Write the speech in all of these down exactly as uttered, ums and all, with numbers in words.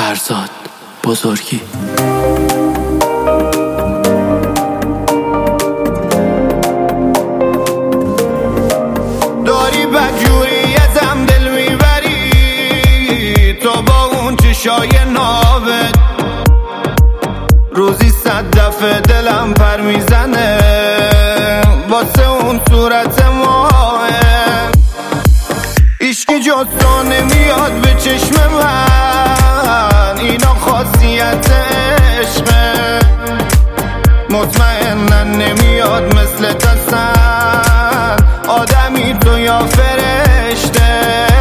فرزاد بزرگی. داری بدجوری ازم دل میبری، تو با اون چشای نابت روزی صد دفعه دلم پر میزنه واسه اون صورت ماه. عشقی جز تو نمیاد به چشم من، اینا خاصیت عشقه. مطمئنن نمیاد مثل تسن آدمی تو یا فرشته.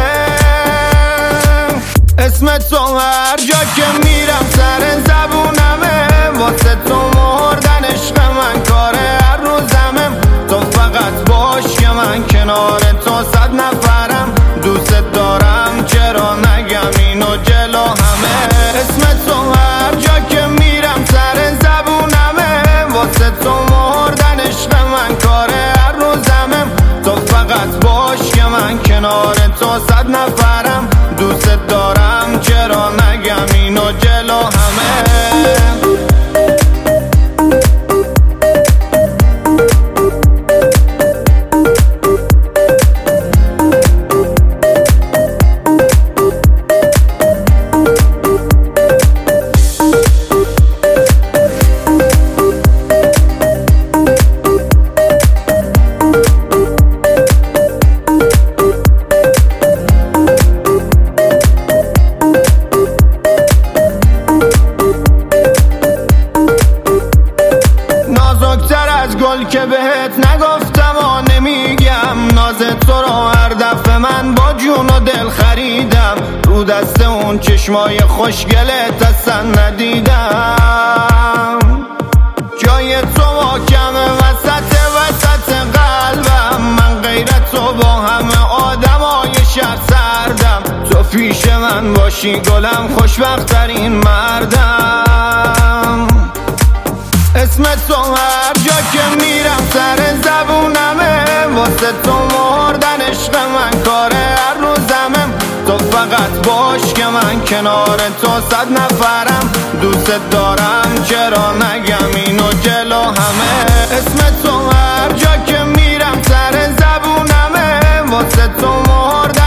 اسم تو هر جا که میرم سر زبونمه، واسه تو مردن عشق من کاره هر روزمه. تو فقط باش که من کنار تو صد نفرم، دوست دارم چرا نگم اینو جلو همه. اسم تو هر جا که میرم سر زبونمه، واسه تو مردن عشق من کاره هر روزمه. تو فقط باش که من کنار تو صد نفرم، دوست دارم چرا نگم اینو جلو همه. نازکتر از گل که بهت نگفتم و نمیگم، ناز تو رو هر دفعه من با جون و دل خریدم. رو دست اون چشمای خوشگلت اصلا ندیدم. جای تو محکمه وسط وسط قلبم، من غیرت تو با همه آدمای شهر سردم. تو پیش من باشی گلم خوشبخت‌ترین مردم. اسم تو هر جا که میرم سر زبونمه، واسه تو مردن عشق من کاره هر روزمه. تو فقط باش که من کنار تو صد نفرم، دوست دارم چرا نگم اینو جلو همه. اسم تو هر جا که میرم سر زبونمه، واسه تو مردن